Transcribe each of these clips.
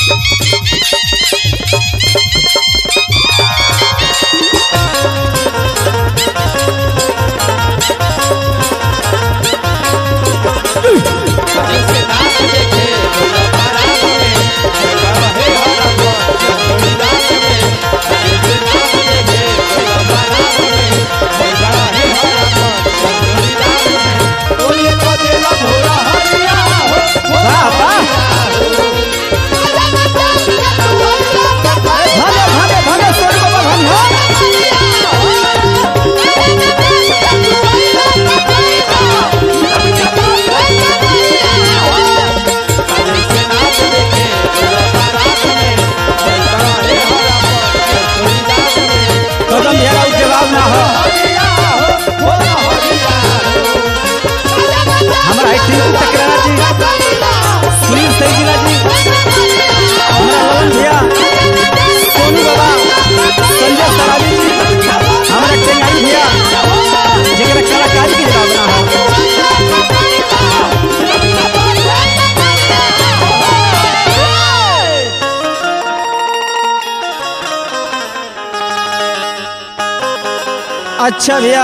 अच्छा भैया,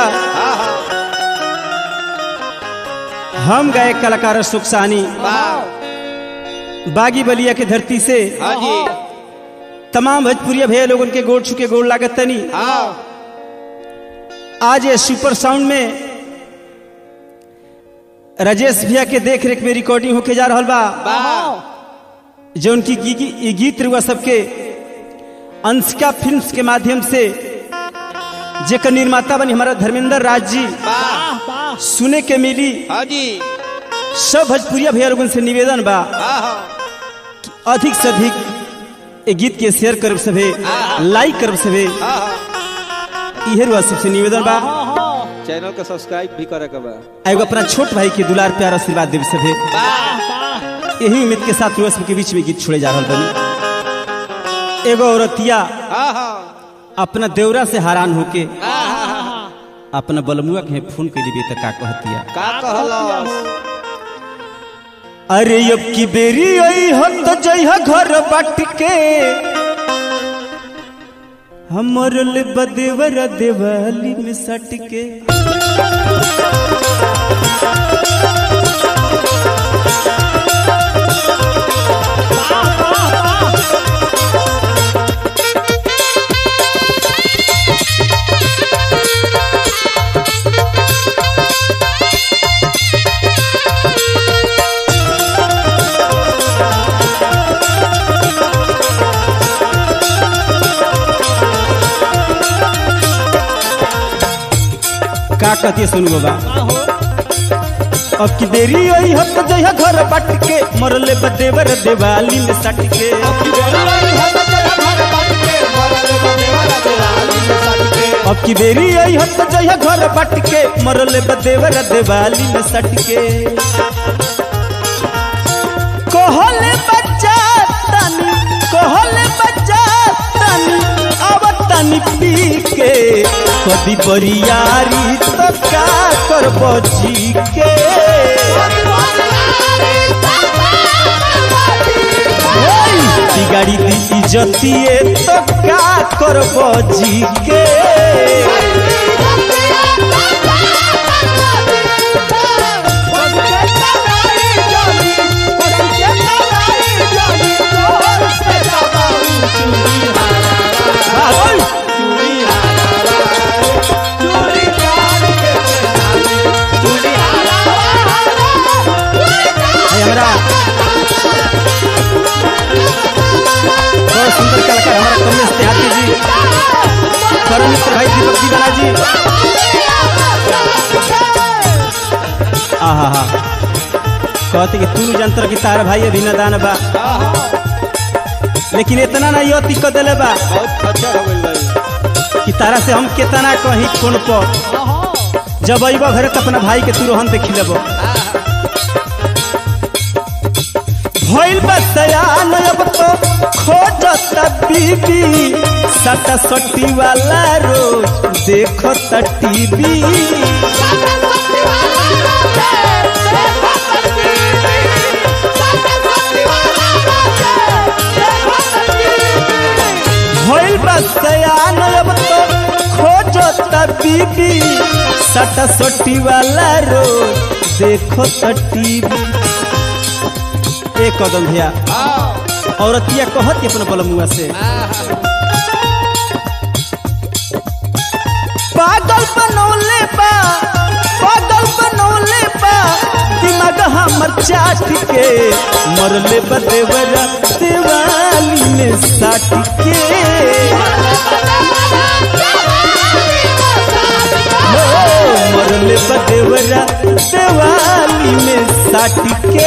हम गए कलाकार सुख सानी बागी बलिया की धरती से तमाम भोजपुरिया भैया लोग उनके गोड़ छुके गोड़ लागत तनी। आज ये सुपर साउंड में राजेश भैया के देख रेख में रिकॉर्डिंग होके जा रहा बा, जो उनकी गीत रुआ सबके अंशिका फिल्म्स के माध्यम से जेकर निर्माता बनी हमारा धर्मेंद्र राज जी सुने के मिली। सब भोजपुरिया भैया लोगों से निवेदन बा कि अधिक से अधिक ये गीत के शेयर करब सभे, लाइक करब सभे, इहे रुआ सबसे निवेदन बा। चैनल को सब्सक्राइब भी करे के बा। एगो अपना छोट भाई के दुलार प्यार आशीर्वाद देव सभे। यही उम्मीद के साथ रुआ सबके बीच में गीत छोड़े जा रहा बनी। एगो औरतिया अपना देवरा से हैरान होके अपना बलमुआ के फोन के लिए तो का कहतिया, का कहला? अरे अब की बेरी आई हो तो जइहा घर बाट के हमर ले बदेवर देवाली में सट के। का कहती सुन बाबा, अब की देरी आई हो तो जइहा घर बाट के मरले बदेवर देवाली में सट के। अब की देरी आई हो तो जइहा घर बाट के मरले बदेवर देवाली में सट के। कहले बच्चा तनी, कहले बच्चा तनी अब तनी पी के कदी बरियारी तो का करबो जी के। बिगाड़ी दी इज्जतिए तो का करबो जी के। बहुत सुंदर कलाकार हमारा कमलेश देहाती जी, करण मित्र भाई दीपक जी बना जी। आहा कहते कि तू जंत्र की तार भाई अभी नदान बा, लेकिन इतना ना यो तिक दिले बा बहुत अच्छा हो गइल भाई कि तारा से हम कितना कहीं कौन पर जब अइबो घरे तो अपना भाई के तू रोहन देखी लेबो। भइल बसयान अब तो खोजता बीबी सटा सटी वाला रोज देखो त टीवी। बीबी सटा सोटी वाला रोज देखो तो टीवी। एक कदम भैया औरतिया कहती अपने बलमुआ से पागल बनौले बा दिमाग हमर चाट के मरले बदेवरा देवाली में साट के मरले बदेवरा देवाली में साट के।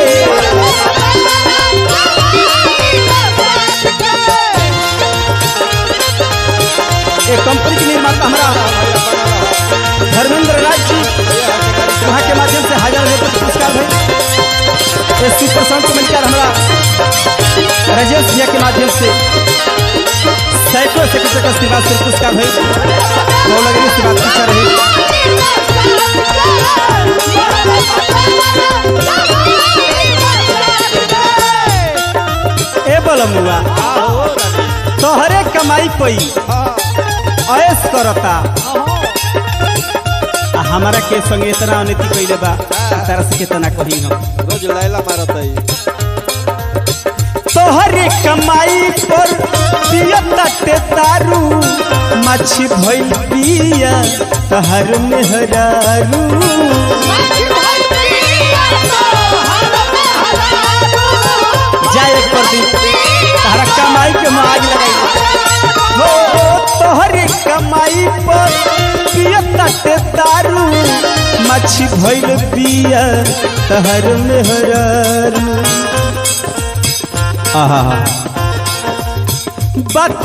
एक कंपनी के निर्माता हमारा धर्मेंद्र राज जी वहाँ के माध्यम से 1000 रुपये पुरस्कार है। एसपी प्रशांत कमेंटर हमारा राजेश भैया के माध्यम से सैकड़ों से आशीर्वाद से पुरस्कार है। लगने से बात पूछा रही ए बलमुआ तोहरे कमाई पई ऐस करता हमारा के संगे इतना अनति कइले बा तारा से कितना कही हम रोज लैला मारत है। तोहरे कमाई पर पिया तटे दारू मछी भइल पिया तहर मेहरारू जाए एक पर दिन तारा कमाई के माज लगाई हो तोहरे कमाई पर पिया तटे दारू मछी भइल पिया तहर मेहरारू। आहा बात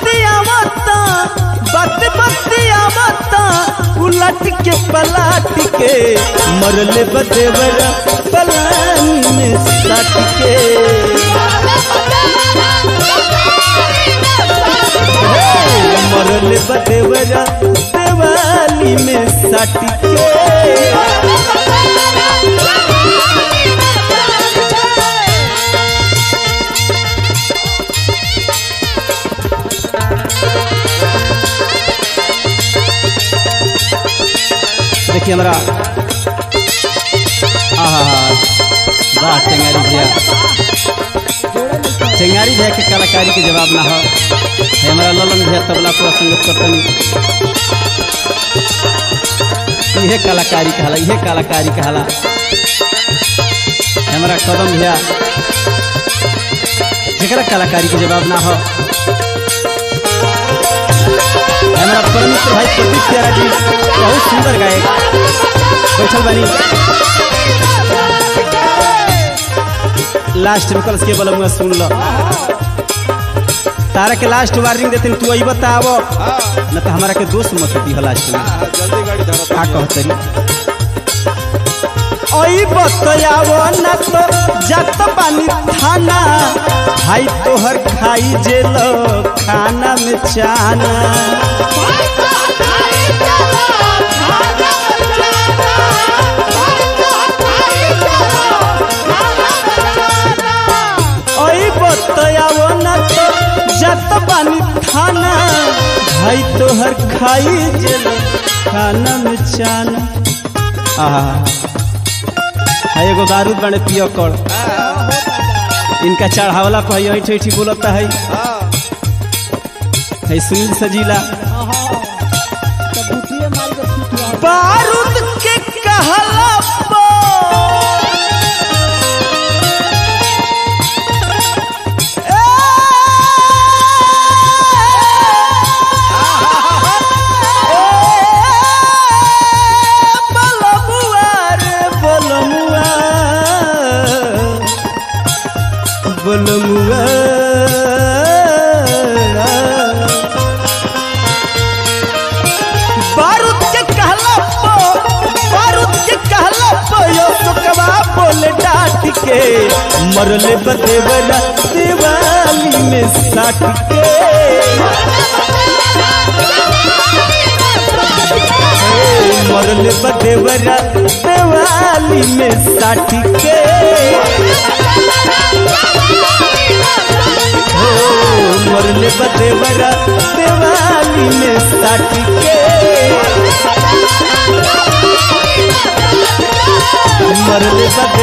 बतियावता उलट के पलट के मरले बदेवरा पलानी में सट के मरले बदेवरा देवाली में सट के। देखिए हमारा वाह टेंगारी भैया के कलाकारी के जवाब ना हो। हमारा ललन भैया तबला पूरा संगत करतनी यह कलाकारी कहला हमारा कदम भैया जरा कलाकारी के जवाब ना हो। हमारा परमित्र भाई प्रदीप प्यारा जी बहुत सुंदर गायक बैठल बनी लास्ट में कल के बलमुआ सुन लो तारा के लास्ट वार्निंग देते तू आई बताओ न तो हमारा के दोस्त मत दी लास्ट में जल्दी गाड़ी धरो का कहतरी ओई बताओ न तो जत पानी थाना भाई तोहर खाई जेल खाना में चाना ओई बताओ न तो जत पानी थाना भाई तोहर खाई जेल खाना में चाना। एगो बारूद बने पियो कर इनका चढ़ावला पर ऐठी बोलता है सुनील सजीला बारूद के कहला बलमुआ बारूद के कहला यो सुकवा बोले डांट के मरले बदेवरा दिवाली में साट के मरले बदेवरा दिवाली में साट के मरले बदेवरा दिवाली में साट के। मरले बदे